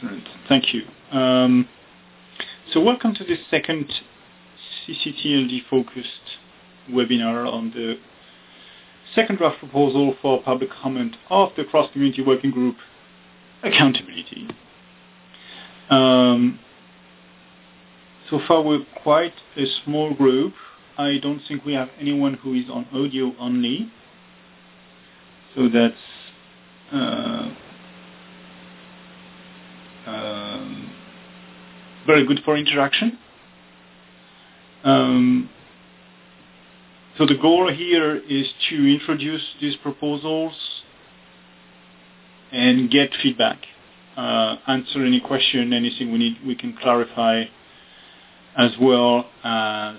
Excellent. Thank you. So welcome to this second CCTLD-focused webinar on the second draft proposal for public comment of the cross-community working group accountability. So far we're quite a small group. I don't think we have anyone who is on audio only. So that's very good for interaction. So the goal here is to introduce these proposals and get feedback, answer any question, anything we can clarify, as well as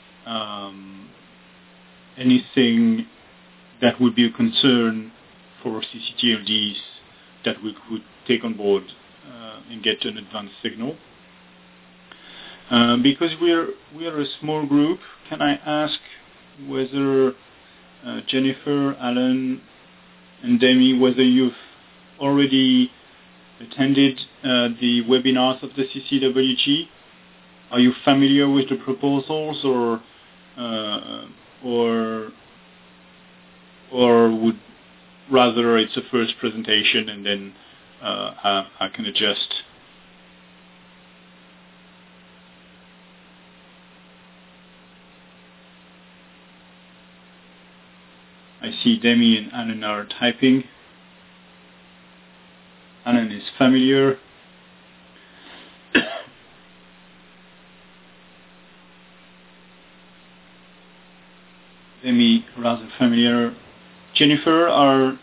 anything that would be a concern for CCTLDs that we could take on board and get an advanced signal. Because we are a small group, can I ask whether Jennifer, Alan, and Demi, whether you've already attended the webinars of the CCWG? Are you familiar with the proposals, or would rather it's a first presentation and then I can adjust? I see Demi and Alan are typing. Alan is familiar. Demi rather familiar. Jennifer, are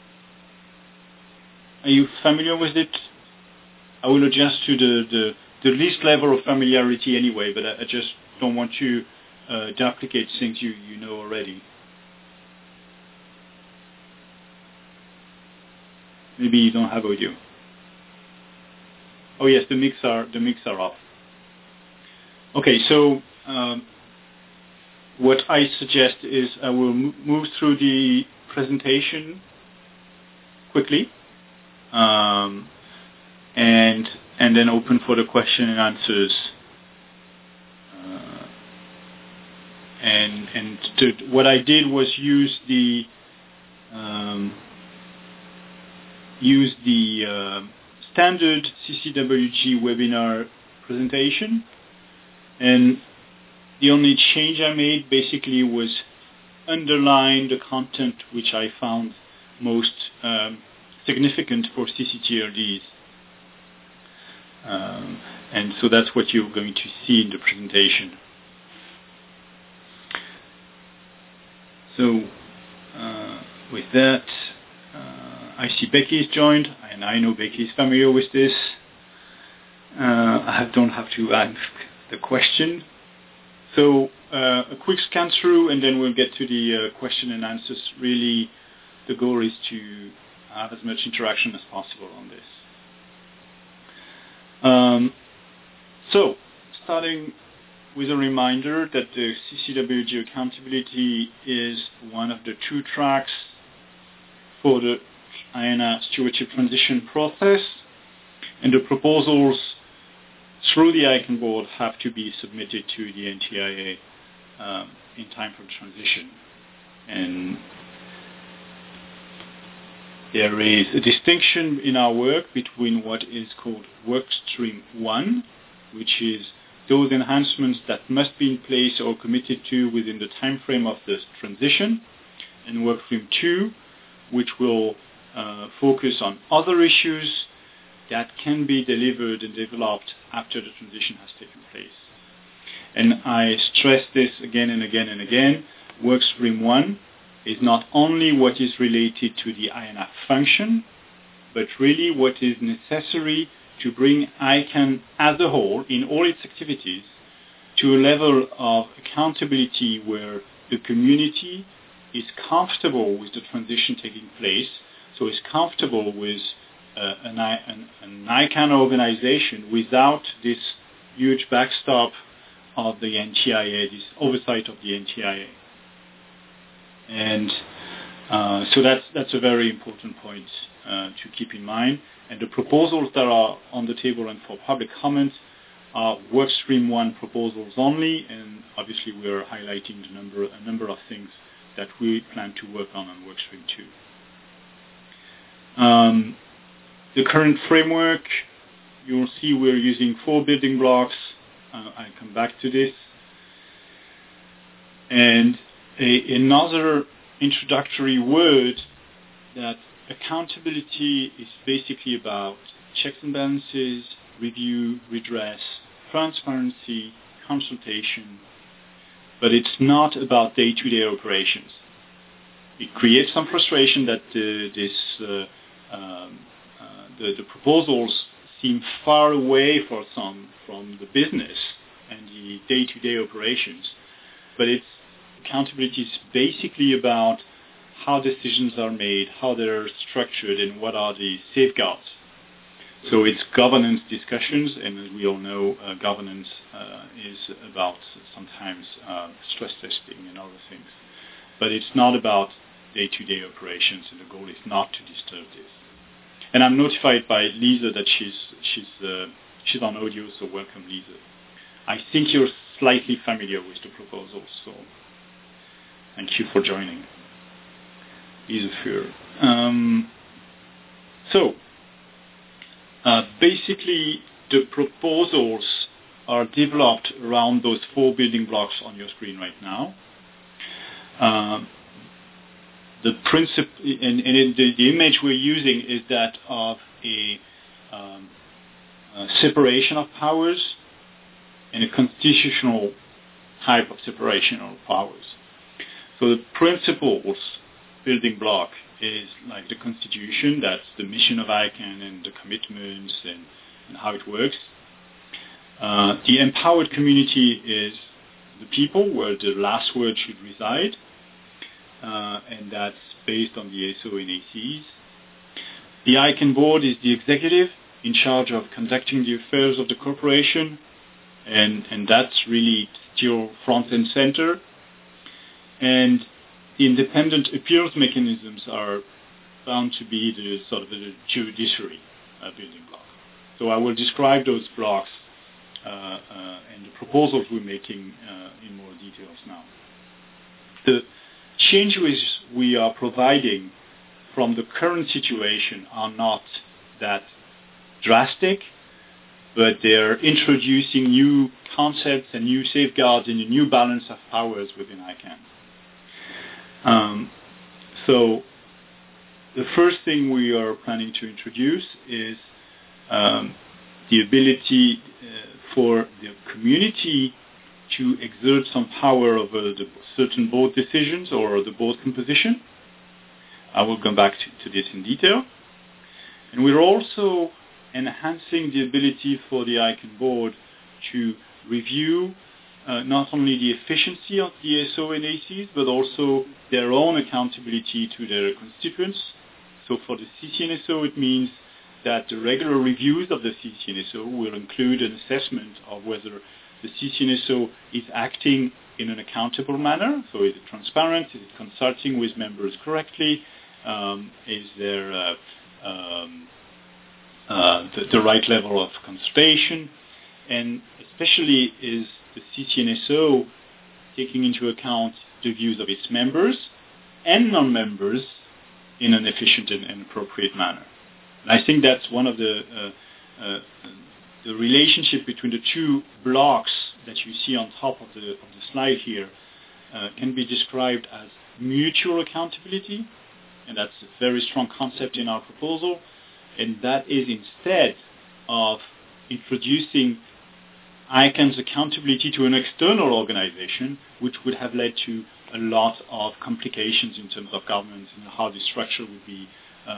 you familiar with it? I will adjust to the least level of familiarity anyway, but I just don't want to duplicate things you know already. Maybe you don't have audio. Oh yes, the mics are off. Okay, so what I suggest is I will move through the presentation quickly, and then open for the question and answers. What I did was use the standard CCWG webinar presentation, and the only change I made basically was underline the content which I found most significant for CCTLDs. And so that's what you're going to see in the presentation. So with that, I see Becky is joined, and I know Becky is familiar with this. I don't have to ask the question. So a quick scan through, and then we'll get to the question and answers. Really, the goal is to have as much interaction as possible on this. So, starting with a reminder that the CCWG accountability is one of the two tracks for the IANA stewardship transition process, and the proposals through the ICANN board have to be submitted to the NTIA in time for the transition. And there is a distinction in our work between what is called Workstream 1, which is those enhancements that must be in place or committed to within the time frame of the transition, and Workstream 2, which will focus on other issues that can be delivered and developed after the transition has taken place. And I stress this again and again and again. Workstream 1 is not only what is related to the IANA function, but really what is necessary to bring ICANN as a whole in all its activities to a level of accountability where the community is comfortable with the transition taking place, so is comfortable with an ICANN organization without this huge backstop of the NTIA, this oversight of the NTIA. And So that's a very important point to keep in mind. And the proposals that are on the table and for public comment are Workstream 1 proposals only, and obviously we are highlighting a number of things that we plan to work on Workstream 2. The current framework, you'll see we're using 4 building blocks. I'll come back to this. And another introductory word, that accountability is basically about checks and balances, review, redress, transparency, consultation, but it's not about day-to-day operations. It creates some frustration that the proposals seem far away for some from the business and the day-to-day operations, but accountability is basically about how decisions are made, how they're structured, and what are the safeguards. So it's governance discussions, and as we all know, governance is about sometimes stress testing and other things. But it's not about day-to-day operations, and the goal is not to disturb this. And I'm notified by Lisa that she's on audio, so welcome, Lisa. I think you're slightly familiar with the proposals, so thank you for joining. Lisa Fuhr. Basically, the proposals are developed around those 4 building blocks on your screen right now. The principle, and the image we're using is that of a separation of powers and a constitutional type of separation of powers. So the principles building block is like the Constitution, that's the mission of ICANN and the commitments and how it works. The empowered community is the people, where the last word should reside, and that's based on the ASO and ACs. The ICANN board is the executive in charge of conducting the affairs of the corporation, and that's really still front and center. And the independent appeals mechanisms are bound to be the sort of the judiciary building block. So I will describe those blocks and the proposals we're making in more details now. The changes we are providing from the current situation are not that drastic, but they're introducing new concepts and new safeguards and a new balance of powers within ICANN. So the first thing we are planning to introduce is the ability for the community to exert some power over the certain board decisions or the board composition. I will come back to this in detail. And we're also enhancing the ability for the ICANN board to review not only the efficiency of the ASO and ACs, but also their own accountability to their constituents. So for the CCNSO, it means that the regular reviews of the CCNSO will include an assessment of whether the CCNSO is acting in an accountable manner. So is it transparent? Is it consulting with members correctly? Is there the right level of consultation? And especially is the CCNSO taking into account the views of its members and non-members in an efficient and appropriate manner. And I think that's one of the relationship between the 2 blocks that you see on top of the slide here can be described as mutual accountability, and that's a very strong concept in our proposal, and that is instead of introducing ICANN's accountability to an external organization, which would have led to a lot of complications in terms of governance and how the structure would be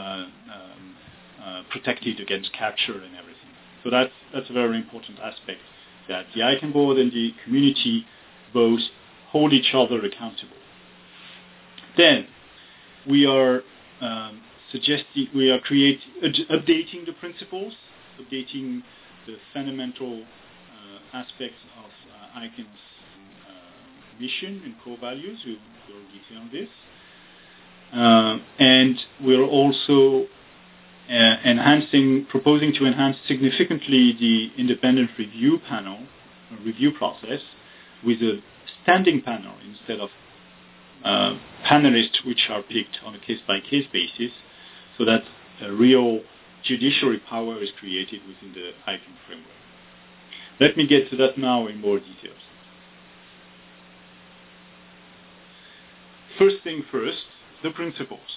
protected against capture and everything. So that's a very important aspect, that the ICANN board and the community both hold each other accountable. Then we are updating the principles, updating the fundamental aspects of ICANN's mission and core values. We'll go detail on this. And we're also proposing to enhance significantly the independent review process with a standing panel instead of panelists which are picked on a case-by-case basis, so that a real judiciary power is created within the ICANN framework. Let me get to that now in more details. First thing first, the principles.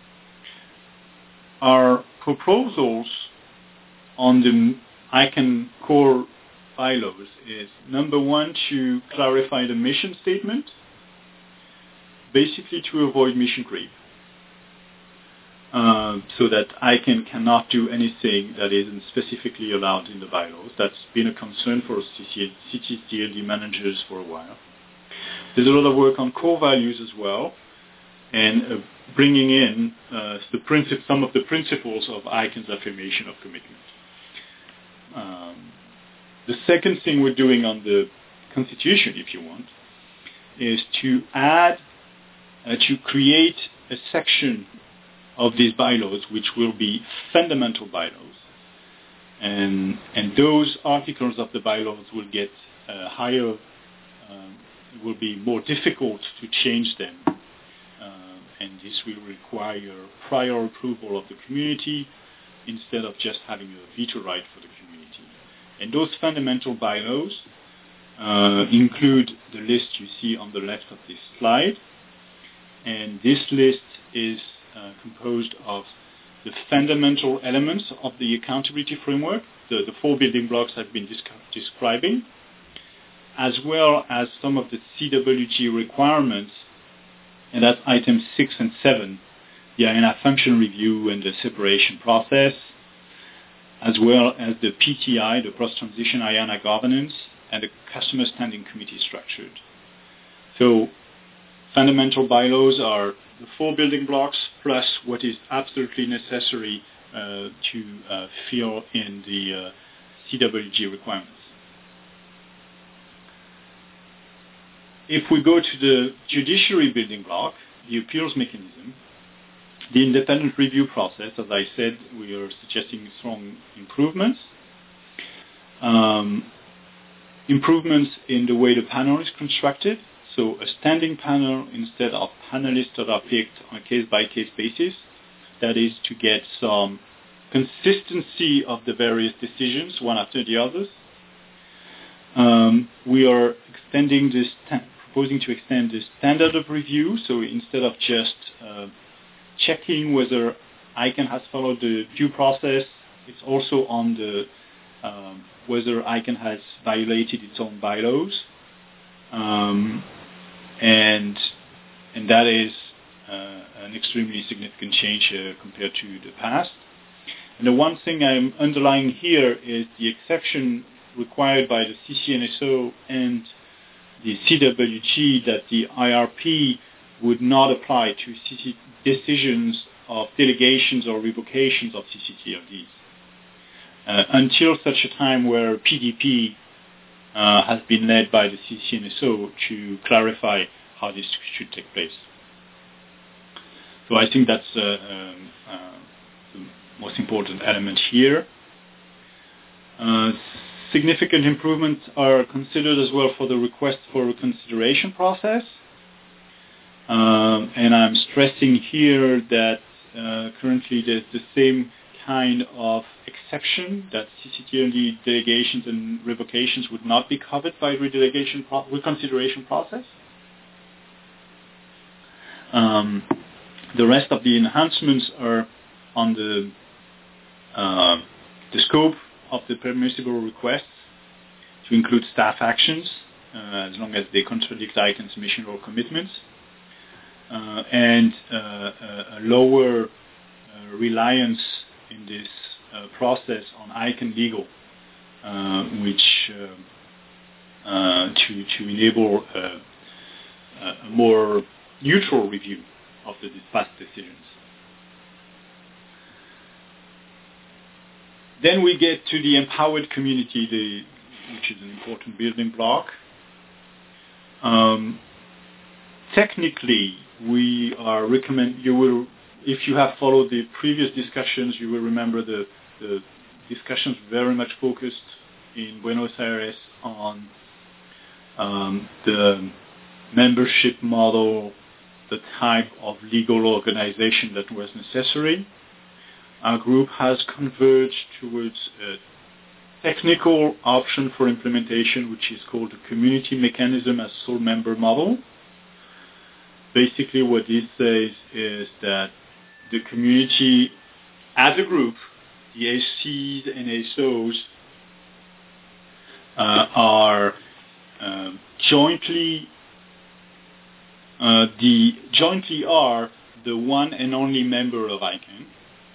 Our proposals on the ICANN core bylaws is, number one, to clarify the mission statement, basically to avoid mission creep, so that ICANN cannot do anything that isn't specifically allowed in the bylaws. That's been a concern for CTDLD managers for a while. There's a lot of work on core values as well, and bringing in some of the principles of ICANN's affirmation of commitment. The second thing we're doing on the constitution, if you want, is to add, to create a section of these bylaws which will be fundamental bylaws. And those articles of the bylaws will get higher, it will be more difficult to change them. And this will require prior approval of the community instead of just having a veto right for the community. And those fundamental bylaws include the list you see on the left of this slide. And this list is composed of the fundamental elements of the accountability framework, the 4 building blocks I've been describing, as well as some of the CWG requirements, and that's items 6 and 7, the IANA function review and the separation process, as well as the PTI, the post-transition IANA governance, and the customer standing committee structured. So fundamental bylaws are the 4 building blocks plus what is absolutely necessary to fill in the CWG requirements. If we go to the judiciary building block, the appeals mechanism, the independent review process, as I said, we are suggesting strong improvements. Improvements in the way the panel is constructed, so a standing panel instead of panelists that are picked on a case-by-case basis. That is to get some consistency of the various decisions, one after the others. We are proposing to extend the standard of review, so instead of just checking whether ICANN has followed the due process, it's also on the whether ICANN has violated its own bylaws. And that is an extremely significant change compared to the past. And the one thing I'm underlying here is the exception required by the CCNSO and the CWG that the IRP would not apply to decisions of delegations or revocations of CCTLDs until such a time where PDP has been led by the CCNSO to clarify how this should take place. So I think that's the most important element here. Significant improvements are considered as well for the request for a consideration process. And I'm stressing here that currently there's the same kind of exception that CCTLD delegations and revocations would not be covered by reconsideration process. The rest of the enhancements are on the scope of the permissible requests to include staff actions, as long as they contradict ICANN's mission or commitments, and a lower reliance in this process on ICANN legal, which to enable a more neutral review of the past decisions. Then we get to the empowered community, which is an important building block. Technically, we are if you have followed the previous discussions, you will remember the discussions very much focused in Buenos Aires on the membership model, the type of legal organization that was necessary. Our group has converged towards a technical option for implementation, which is called the community mechanism as sole member model. Basically what this says is that the community as a group, the ACs and ASOs, are jointly are the one and only member of ICANN,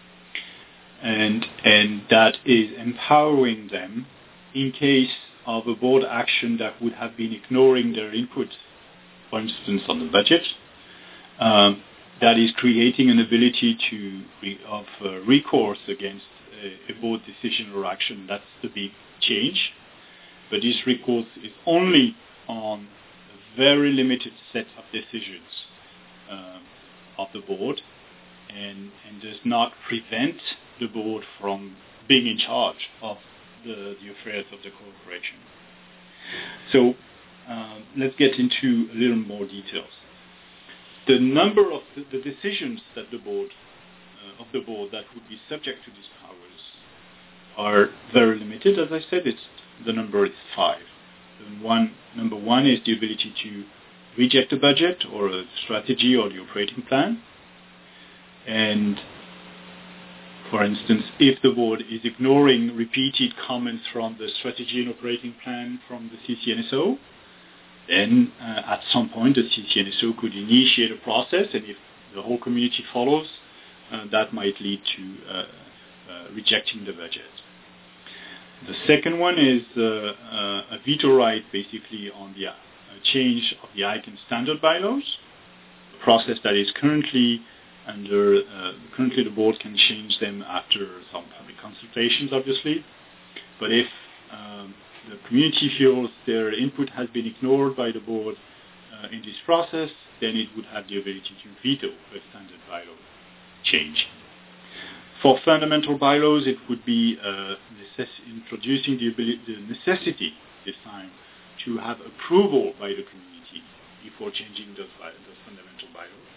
and that is empowering them in case of a board action that would have been ignoring their input, for instance on the budget. That is creating an ability of recourse against a board decision or action. That's the big change. But this recourse is only on a very limited set of decisions of the board and does not prevent the board from being in charge of the affairs of the corporation. So let's get into a little more details. The number of the decisions that the board that would be subject to these powers are very limited. As I said, the number is 5. Number one is the ability to reject a budget or a strategy or the operating plan. And for instance, if the board is ignoring repeated comments from the strategy and operating plan from the CCNSO, then at some point the CCNSO could initiate a process, and if the whole community follows, that might lead to rejecting the budget. The second one is a veto right, basically, on the change of the ICANN standard bylaws, a process that is currently the board can change them after some public consultations, obviously. But if the community feels their input has been ignored by the board in this process, then it would have the ability to veto a standard bylaw change. For fundamental bylaws, it would be introducing the necessity this time to have approval by the community before changing those fundamental bylaws.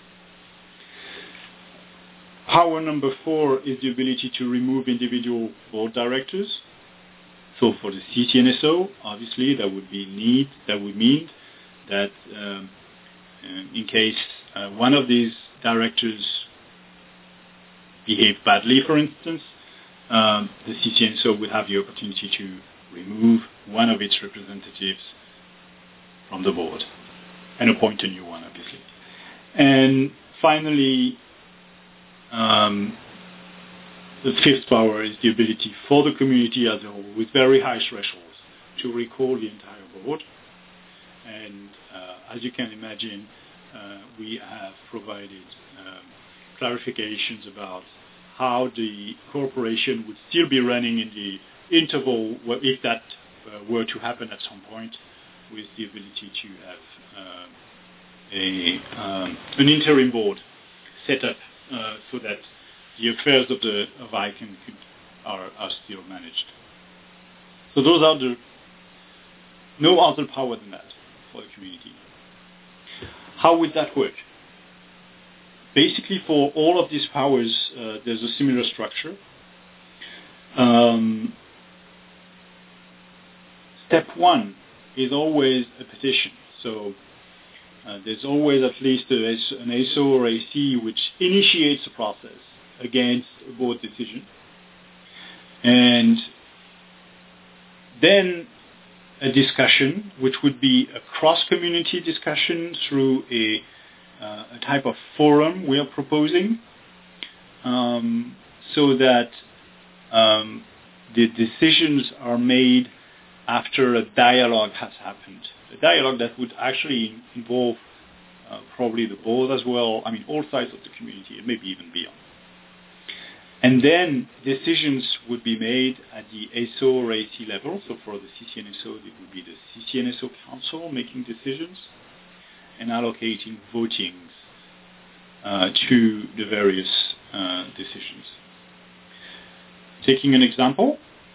Power number 4 is the ability to remove individual board directors. So for the CCNSO, obviously, that would mean that in case one of these directors behave badly, for instance, the CCNSO would have the opportunity to remove one of its representatives from the board and appoint a new one, obviously. And finally, the 5th power is the ability for the community as a whole, with very high thresholds, to recall the entire board. And as you can imagine, we have provided clarifications about how the corporation would still be running in the interval, if that were to happen at some point, with the ability to have an interim board set up so that the affairs of ICANN are still managed. So those are no other power than that for the community. How would that work? Basically, for all of these powers, there's a similar structure. Step 1 is always a petition. So there's always at least an ASO or AC which initiates a process against a board decision. And then a discussion, which would be a cross-community discussion through a type of forum we are proposing, so that the decisions are made after a dialogue has happened. A dialogue that would actually involve probably the board as well, all sides of the community, and maybe even beyond. And then decisions would be made at the ASO or AC level. So for the CCNSO, it would be the CCNSO Council making decisions and allocating votings to the various decisions. Taking an example,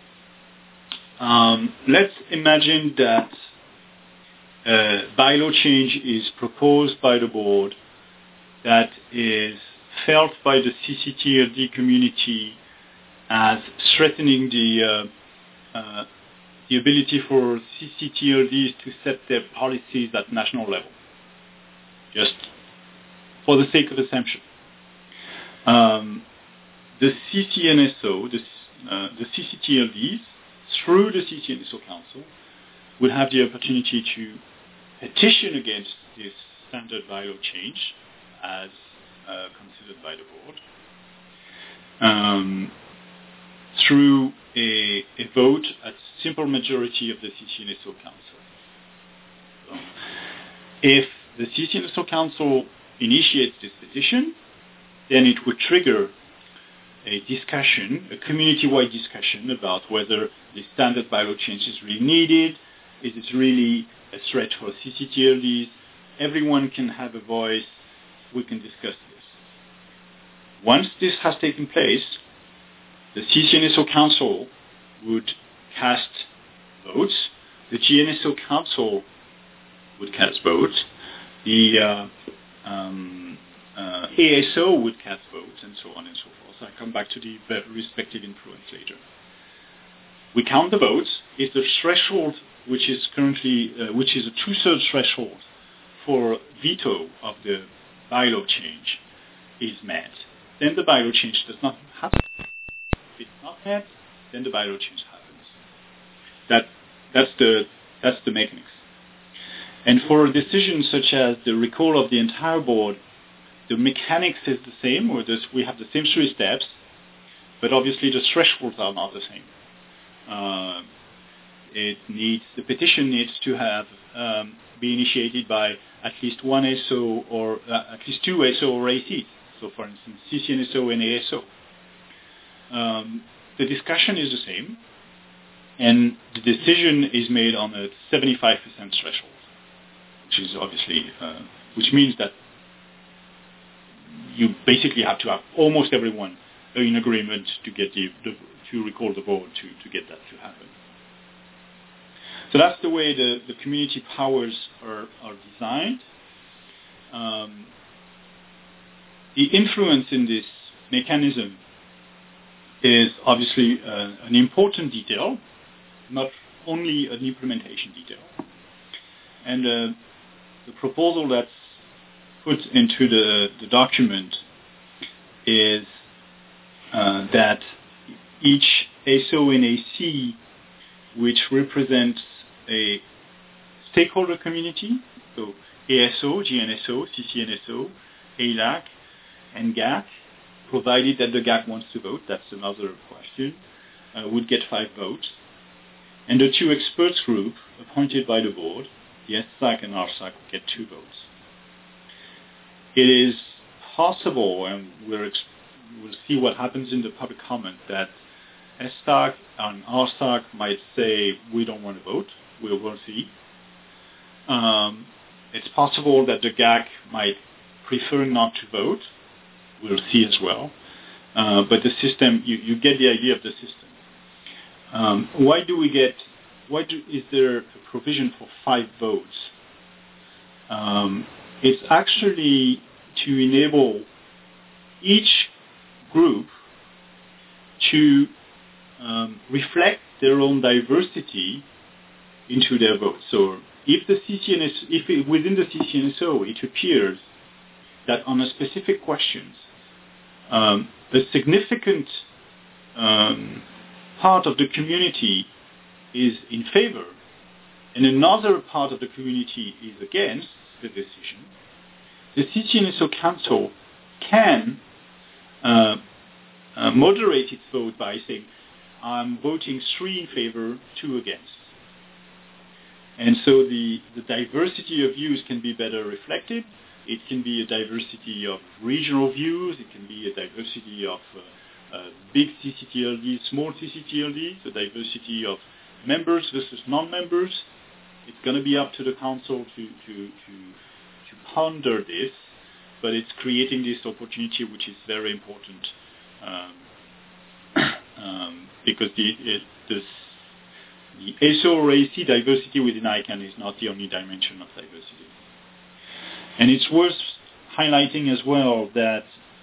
let's imagine that bylaw change is proposed by the board that is felt by the CCTLD community as threatening the ability for CCTLDs to set their policies at national level, just for the sake of assumption. The CCNSO, the CCTLDs, through the CCNSO Council, would have the opportunity to petition against this standard bylaw change as considered by the board through a vote at simple majority of the CCNSO Council. So, if the CCNSO Council initiates this petition, then it would trigger a discussion, a community-wide discussion about whether the standard bylaw change is really needed, is it really a threat for CCTLDs. Everyone can have a voice. We can discuss this. Once this has taken place, the CCNSO Council would cast votes. The GNSO Council would cast votes. The ASO would cast votes, and so on and so forth. So I come back to the respective influence later. We count the votes. If the threshold, which is currently, which is a 2/3 threshold for veto of the bylaw change, is met, then the bylaw change does not happen. If it's not met, then the bylaw change happens. That's the mechanics. And for decisions such as the recall of the entire board, the mechanics is the same, or we have the same 3 steps, but obviously the thresholds are not the same. The petition needs to have be initiated by at least one ASO or at least 2 ASO or ACs. So, for instance, CCNSO and ASO. The discussion is the same, and the decision is made on a 75% threshold, which is obviously, which means that you basically have to have almost everyone in agreement to get to recall the board to get that to happen. So that's the way the community powers are designed. The influence in this mechanism is obviously an important detail, not only an implementation detail. And the proposal that's put into the document is that each ASO and AC, which represents a stakeholder community, so ASO, GNSO, CCNSO, ALAC, and GAC, provided that the GAC wants to vote, that's another question, would get 5 votes. And the 2 experts group appointed by the board, the SSAC and RSAC, would get 2 votes. It is possible, and we'll see what happens in the public comment, that SSAC and RSAC might say, we don't want to vote. We'll see. It's possible that the GAC might prefer not to vote. We'll see as well. But the system, you get the idea of the system. Is there a provision for 5 votes? It's actually to enable each group to reflect their own diversity into their votes. So if within the CCNSO it appears that on a specific questions, a significant part of the community is in favor, and another part of the community is against the decision, the CCNSO Council can moderate its vote by saying, I'm voting 3 in favor, 2 against. And so the diversity of views can be better reflected. It can be a diversity of regional views. It can be a diversity of big CCTLDs, small CCTLDs, a diversity of members versus non-members. It's going to be up to the council to ponder this but it's creating this opportunity, which is very important, because the ASO or AC diversity within ICANN is not the only dimension of diversity. And it's worth highlighting as well that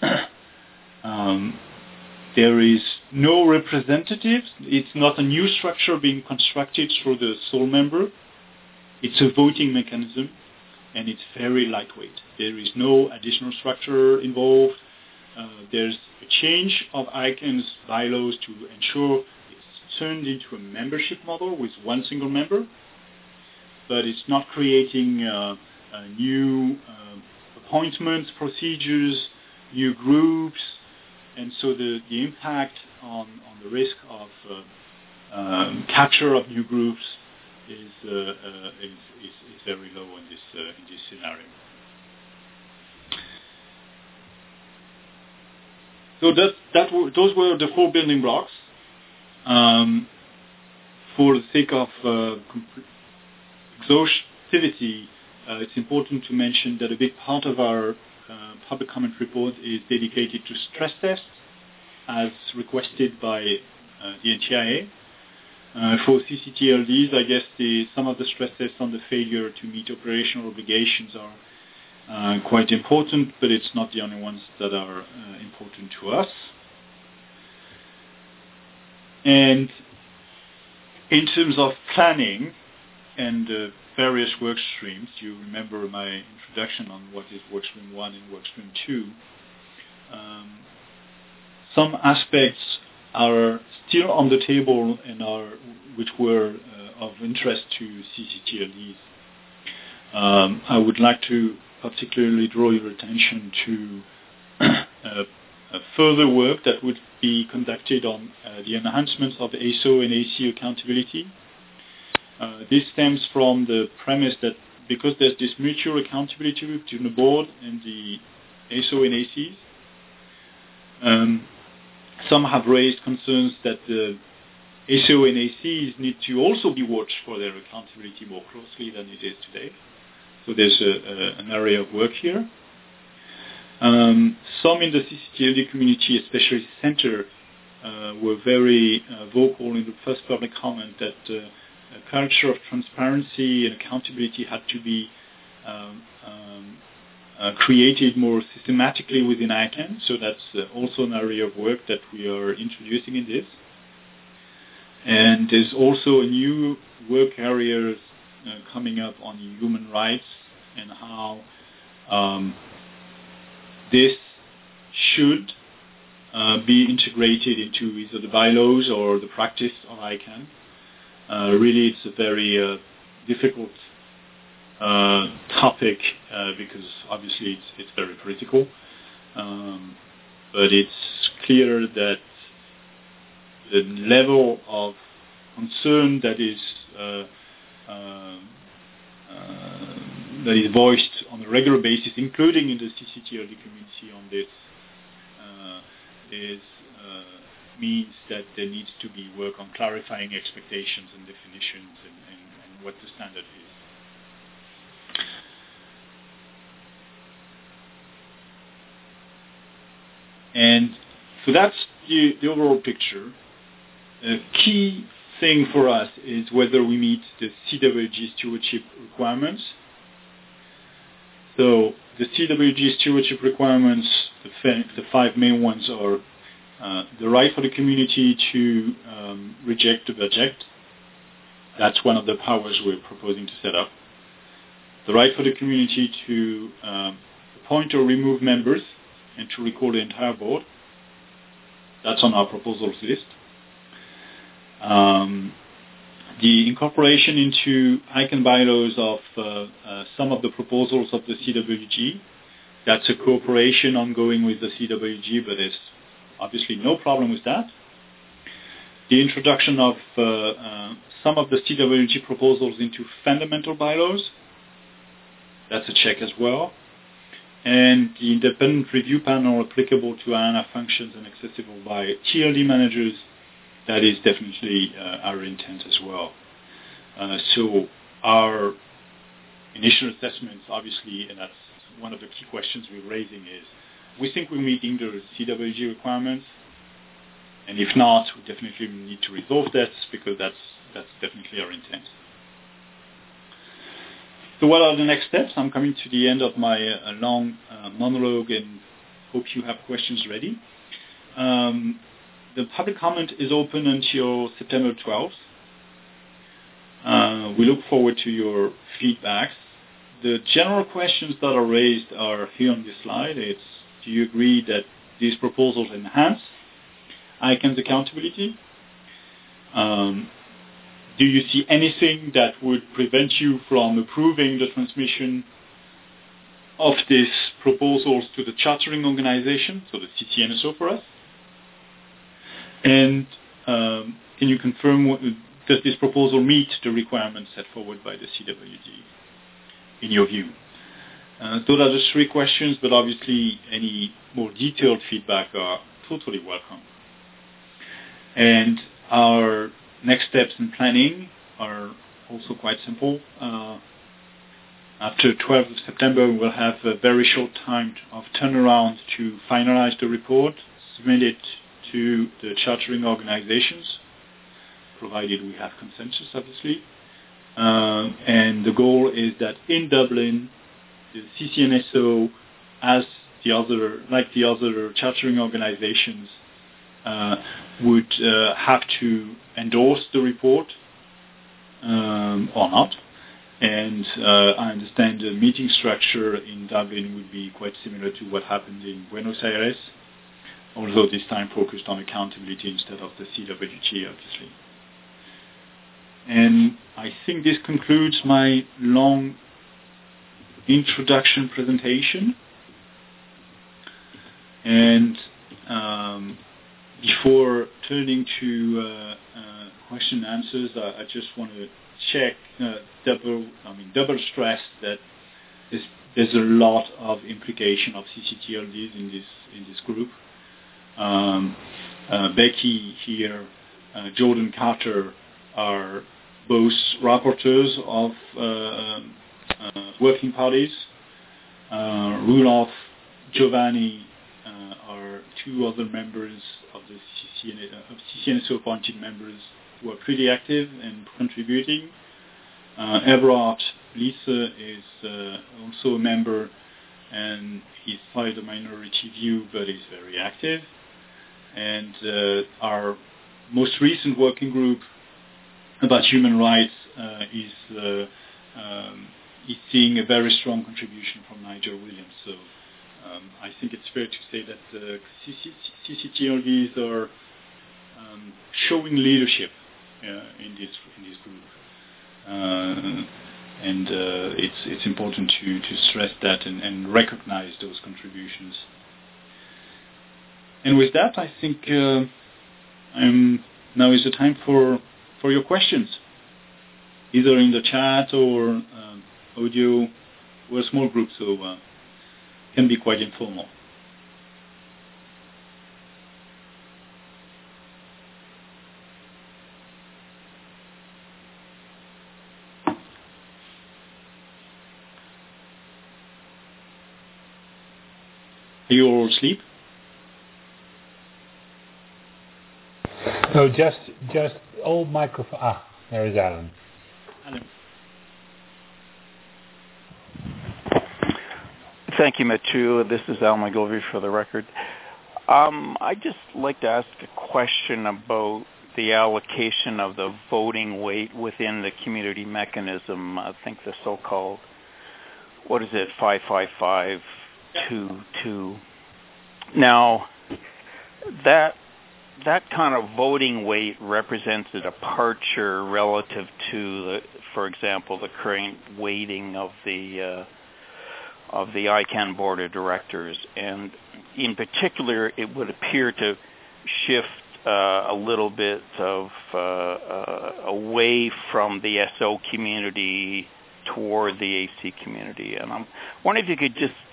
there is no representatives. It's not a new structure being constructed through the sole member. It's a voting mechanism, and it's very lightweight. There is no additional structure involved. There's a change of ICANN's bylaws to ensure it's turned into a membership model with one single member, but it's not creating new appointments, procedures, new groups, and so the impact on the risk of capture of new groups is very low in this scenario. So those were the 4 building blocks. For the sake of exhaustivity, it's important to mention that a big part of our public comment report is dedicated to stress tests, as requested by the NTIA. For CCTLDs, I guess some of the stress tests on the failure to meet operational obligations are quite important, but it's not the only ones that are important to us. And in terms of planning and various work streams, you remember my introduction on what is workstream 1 and workstream 2. Some aspects are still on the table and which were of interest to CCTLDs. I would like to particularly draw your attention to further work that would be conducted on the enhancements of ASO and AC accountability. This stems from the premise that because there's this mutual accountability between the board and the ASO and ACs, some have raised concerns that the ASO and ACs need to also be watched for their accountability more closely than it is today. So there's an area of work here. Some in the CCTLD community, especially Center, were very vocal in the first public comment that a culture of transparency and accountability had to be created more systematically within ICANN. So that's also an area of work that we are introducing in this. And there's also a new work area coming up on human rights and how this should be integrated into either the bylaws or the practice of ICANN. Really, it's a very difficult topic because obviously it's very critical. But it's clear that the level of concern that is voiced on a regular basis, including in the CCTLD community on this, means that there needs to be work on clarifying expectations and definitions and what the standard is. And so that's the overall picture. A key thing for us is whether we meet the CWG stewardship requirements. So the CWG stewardship requirements, the 5 main ones are the right for the community to reject the budget. That's one of the powers we're proposing to set up. The right for the community to appoint or remove members and to recall the entire board. That's on our proposals list. The incorporation into ICANN bylaws of some of the proposals of the CWG. That's a cooperation ongoing with the CWG, but there's obviously no problem with that. The introduction of some of the CWG proposals into fundamental bylaws. That's a check as well. And the independent review panel applicable to IANA functions and accessible by TLD managers. That is definitely our intent as well. So our initial assessments, obviously, and that's one of the key questions we're raising is, we think we're meeting the CWG requirements, and if not, we definitely need to resolve that, because that's definitely our intent. So what are the next steps? I'm coming to the end of my long monologue, and hope you have questions ready. The public comment is open until September 12th. We look forward to your feedbacks. The general questions that are raised are here on this slide. It's, do you agree that these proposals enhance ICANN's accountability? Do you see anything that would prevent you from approving the transmission of these proposals to the chartering organization, so the CCNSO for us? And can you confirm, does this proposal meet the requirements set forward by the CWG, in your view? Those are the three questions, but obviously any more detailed feedback are totally welcome. And our next steps in planning are also quite simple. After 12th of September, we will have a very short time of turnaround to finalize the report, submit it to the chartering organizations, provided we have consensus, obviously. And the goal is that in Dublin, the CCNSO, as the other chartering organizations, would have to endorse the report or not. And I understand the meeting structure in Dublin would be quite similar to what happened in Buenos Aires, although this time focused on accountability instead of the CWG, obviously. And I think this concludes my long introduction presentation. And before turning to question and answers, I just want to check, double stress that there's a lot of implication of CCTLDs in this group. Becky here, Jordan Carter are both rapporteurs of working parties. Rudolph, Giovanni are two other members of the CCNSO appointed members who are pretty active and contributing. Everard Lisa is also a member, and he's filed a minority view, but is very active. And our most recent working group about human rights is seeing a very strong contribution from Nigel Williams. So I think it's fair to say that the CCTLDs are showing leadership in this group, and it's important to stress that and recognize those contributions. And with that, I think now is the time for your questions, either in the chat or audio. We're a small group, so can be quite informal. Are you all asleep? No, just old microphone. Ah, there is Alan. Alan. Thank you, Mathieu. This is Al McGilvey for the record. I'd just like to ask a question about the allocation of the voting weight within the community mechanism. I think the so-called, 55522. Now, that kind of voting weight represents a departure relative to, for example, the current weighting of the ICANN board of directors, and in particular, it would appear to shift a little bit of away from the SO community toward the AC community. And I'm wondering if you could just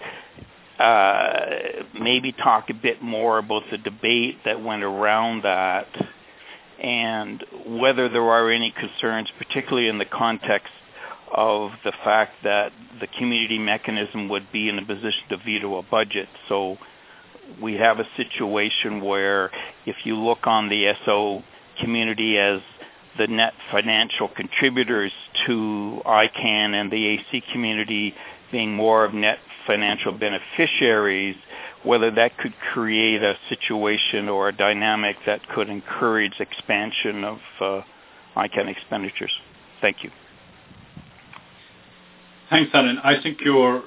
maybe talk a bit more about the debate that went around that, and whether there are any concerns, particularly in the context of the fact that the community mechanism would be in a position to veto a budget. So we have a situation where if you look on the SO community as the net financial contributors to ICANN and the AC community being more of net financial beneficiaries, whether that could create a situation or a dynamic that could encourage expansion of ICANN expenditures. Thank you. Thanks, Alan. I think you're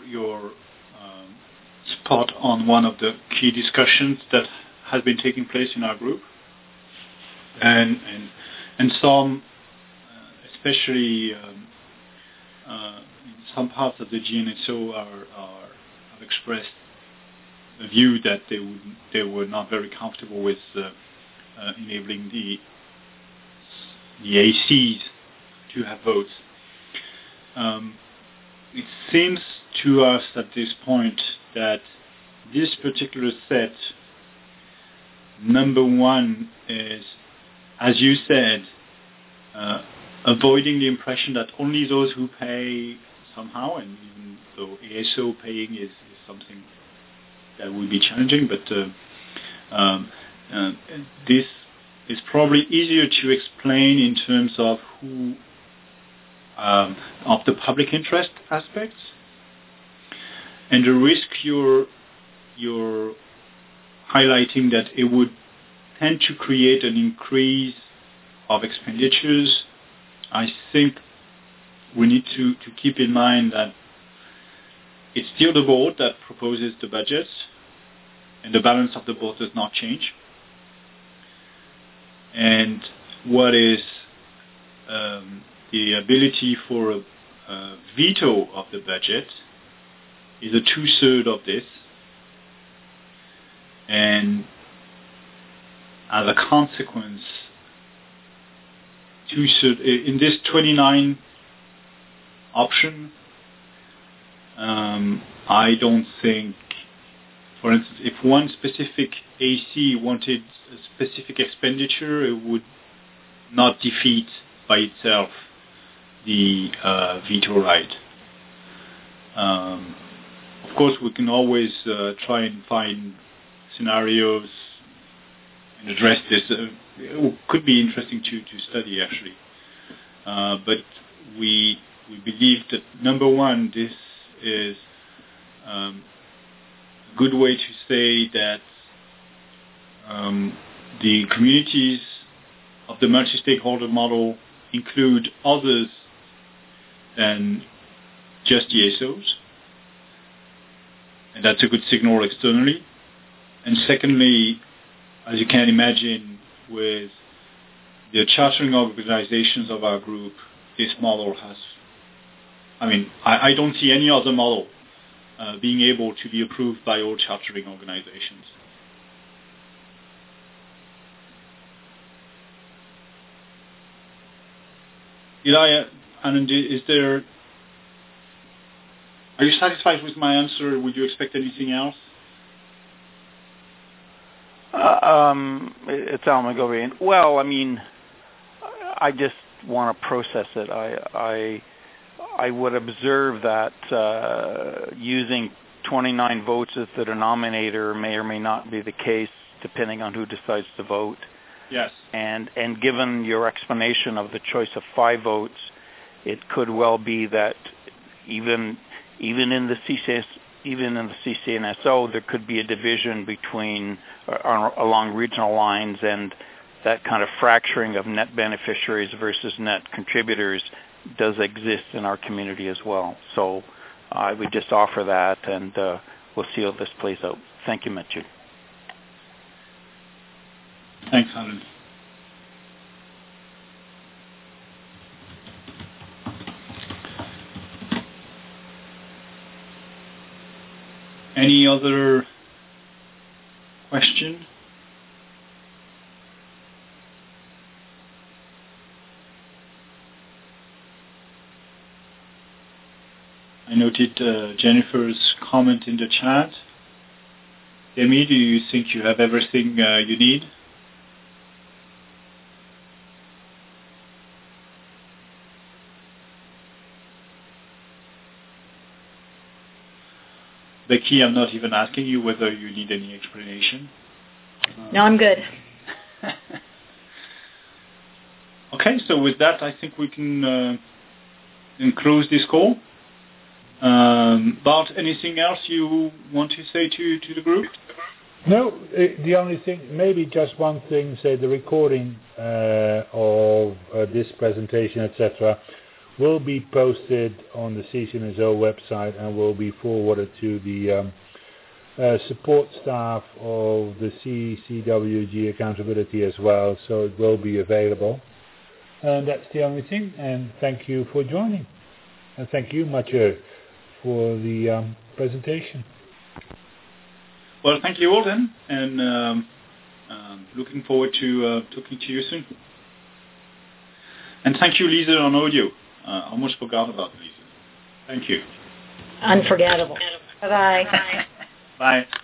spot on one of the key discussions that has been taking place in our group, and some, especially in some parts of the GNSO, have expressed a view that they were not very comfortable with enabling the ACs to have votes. It seems to us at this point that this particular set, number one, is, as you said, avoiding the impression that only those who pay somehow, and even though ASO paying is something that would be challenging, but this is probably easier to explain in terms of who of the public interest aspects, and the risk you're highlighting that it would tend to create an increase of expenditures. I think we need to keep in mind that it's still the board that proposes the budgets, and the balance of the board does not change. And what is the ability for a veto of the budget is a 2/3 of this, and as a consequence, 2/3 in this 29 option. I don't think, for instance, if one specific AC wanted a specific expenditure, it would not defeat by itself the veto right. Of course, we can always try and find scenarios and address this. It could be interesting to study, actually. But we believe that, number one, this is a good way to say that the communities of the multi-stakeholder model include others than just the ASOs, and that's a good signal externally. And secondly, as you can imagine, with the chartering organizations of our group, this model has, I don't see any other model being able to be approved by all chartering organizations. Anand, are you satisfied with my answer? Would you expect anything else? It's Al McGovern. Well, I just want to process it. I would observe that using 29 votes as the denominator may or may not be the case, depending on who decides to vote. Yes. And given your explanation of the choice of 5 votes, it could well be that even in the CCNSO, there could be a division between along regional lines, and that kind of fracturing of net beneficiaries versus net contributors does exist in our community as well. So I would just offer that, and we'll see how this plays out. Thank you, Mathieu. Thanks, Alan. Any other question? I noted Jennifer's comment in the chat. Demi, do you think you have everything you need? Becky, I'm not even asking you whether you need any explanation. No, I'm good. Okay, so with that, I think we can close this call. Bart, anything else you want to say to the group? No, the only thing, maybe just one thing, say the recording of this presentation, etc., will be posted on the CCNSO website and will be forwarded to the support staff of the CCWG accountability as well, so it will be available. And that's the only thing, and thank you for joining. And thank you, Mathieu, for the presentation. Well, thank you all then, and looking forward to talking to you soon. And thank you, Lisa, on audio. I almost forgot about Lisa. Thank you. Unforgettable. Bye-bye. Bye.